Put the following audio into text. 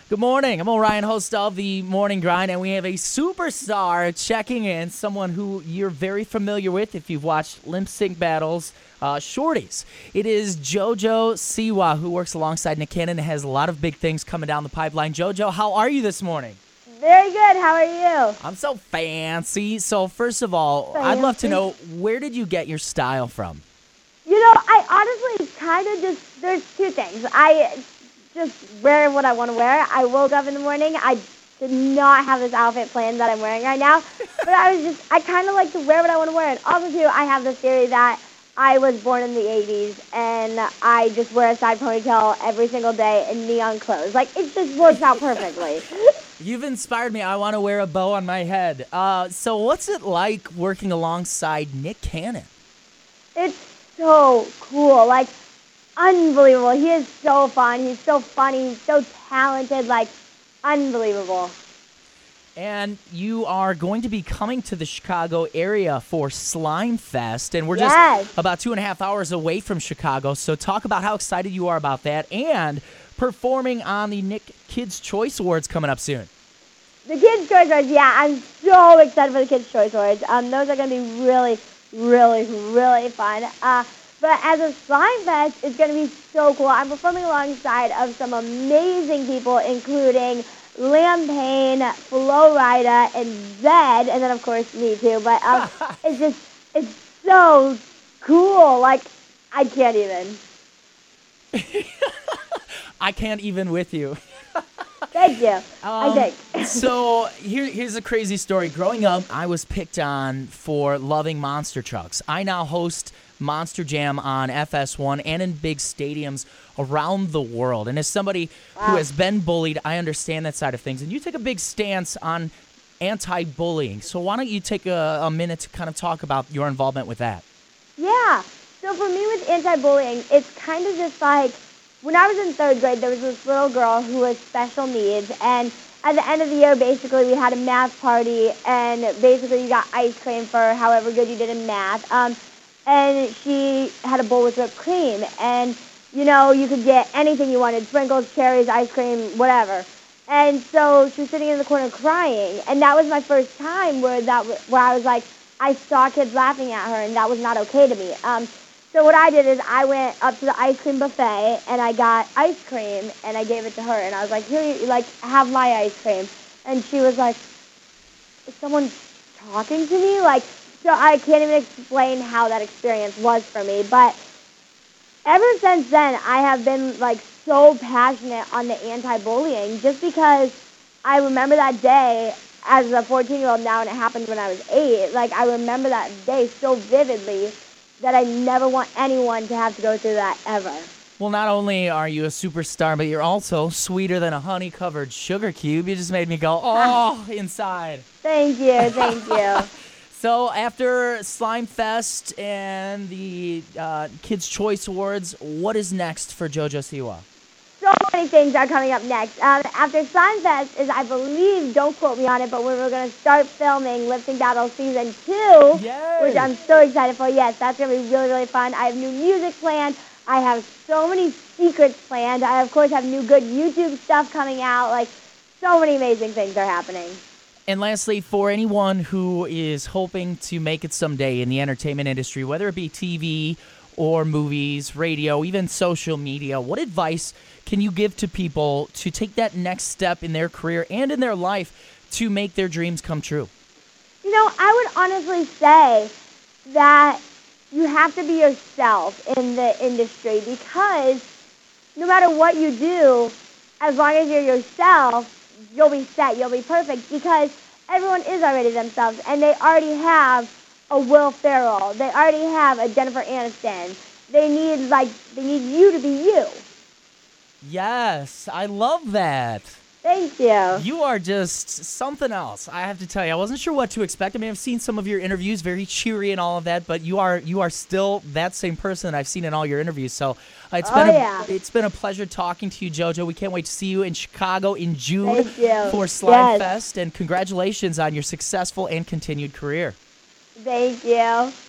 Good morning. I'm Orion, host of the Morning Grind, and we have a superstar checking in, someone who you're very familiar with if you've watched Lip Sync Battles, Shorties. It is JoJo Siwa, who works alongside Nick Cannon and has a lot of big things coming down the pipeline. JoJo, how are you this morning? Very good. How are you? I'm so fancy. So first of all, I'd love to know, where did you get your style from? You know, I honestly kind of there's two things. I just wear what I want to wear. I woke up in the morning. I did not have this outfit planned that I'm wearing right now. But I kind of like to wear what I want to wear. And also, too, I have this theory that I was born in the 80s, and I just wear a side ponytail every single day in neon clothes. Like, it just works out perfectly. You've inspired me. I want to wear a bow on my head. So what's it like working alongside Nick Cannon? It's so cool. Like, unbelievable. He is so fun. He's so funny. He's so talented. Like, unbelievable. And you are going to be coming to the Chicago area for Slime Fest, and we're just about 2.5 hours away from Chicago. So talk about how excited you are about that, and performing on the Nick Kids' Choice Awards coming up soon. The Kids' Choice Awards, yeah, I'm so excited for the Kids' Choice Awards. Those are going to be really, really, really fun. But as a Slime Fest, it's going to be so cool. I'm performing alongside of some amazing people, including Lampaine, Flo Rida, and Zed, and then, of course, me, too. But it's so cool. Like, I can't even. I can't even with you. Thank you. I think. So here's a crazy story. Growing up, I was picked on for loving monster trucks. I now host Monster Jam on FS1 and in big stadiums around the world. And as somebody who has been bullied, I understand that side of things. And you take a big stance on anti-bullying. So why don't you take a minute to kind of talk about your involvement with that? Yeah. So for me with anti-bullying, it's kind of just like, when I was in 3rd grade, there was this little girl who was special needs, and at the end of the year, basically, we had a math party, and basically you got ice cream for however good you did in math, and she had a bowl with whipped cream, and, you know, you could get anything you wanted, sprinkles, cherries, ice cream, whatever. And so she was sitting in the corner crying, and that was my first time where I was like, I saw kids laughing at her, and that was not okay to me. So what I did is I went up to the ice cream buffet, and I got ice cream, and I gave it to her, and I was like, here, have my ice cream. And she was like, is someone talking to me? Like, so I can't even explain how that experience was for me. But ever since then, I have been, like, so passionate on the anti-bullying, just because I remember that day as a 14-year-old now, and it happened when I was 8. Like, I remember that day so vividly that I never want anyone to have to go through that ever. Well, not only are you a superstar, but you're also sweeter than a honey-covered sugar cube. You just made me go, oh, inside. Thank you, thank you. So after Slime Fest and the Kids' Choice Awards, what is next for JoJo Siwa? So many things are coming up next. After Slime Fest is, I believe, don't quote me on it, but we're going to start filming Lip Sync Battle Season 2, which I'm so excited for. Yes, that's going to be really, really fun. I have new music planned. I have so many secrets planned. I, of course, have new good YouTube stuff coming out. Like, so many amazing things are happening. And lastly, for anyone who is hoping to make it someday in the entertainment industry, whether it be TV or movies, radio, even social media, what advice can you give to people to take that next step in their career and in their life to make their dreams come true? You know, I would honestly say that you have to be yourself in the industry, because no matter what you do, as long as you're yourself, you'll be set, you'll be perfect, because everyone is already themselves, and they already have a Will Ferrell. They already have a Jennifer Aniston. They need you to be you. Yes, I love that. Thank you. You are just something else, I have to tell you. I wasn't sure what to expect. I mean, I've seen some of your interviews, very cheery and all of that, but you are still that same person that I've seen in all your interviews. So it's been a pleasure talking to you, JoJo. We can't wait to see you in Chicago in June for Slime Fest, and congratulations on your successful and continued career. Thank you.